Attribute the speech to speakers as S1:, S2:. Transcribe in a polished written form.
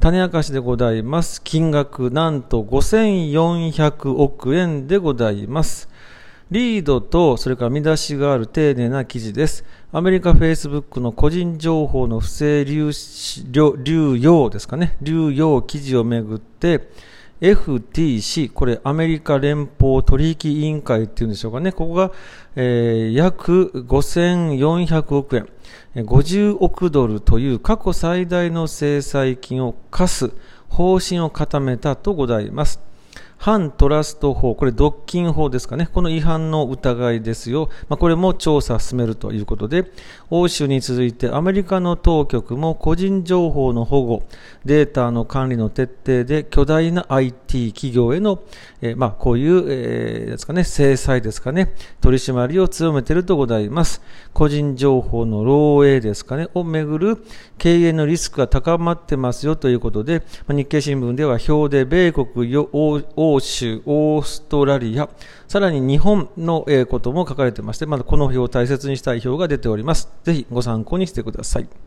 S1: 種明かしでございます。金額なんと5400億円でございます。リードとそれから見出しがある丁寧な記事です。アメリカフェイスブックの個人情報の不正流用ですかね。流用記事をめぐって、FTC、これアメリカ連邦取引委員会っていうんでしょうかね。ここが、約5400億円、50億ドルという過去最大の制裁金を課す方針を固めたとございます。反トラスト法、これ独禁法ですかね。この違反の疑いですよ。これも調査を進めるということで、欧州に続いてアメリカの当局も個人情報の保護、データの管理の徹底で巨大な IT 企業への、こういう、ですかね、制裁ですかね、取り締まりを強めているとございます。個人情報の漏洩ですかね、をめぐる経営のリスクが高まってますよということで、日経新聞では表で米国、欧州、オーストラリア、さらに日本のことも書かれてまして、まだこの表を大切にしたい表が出ております。ぜひご参考にしてください。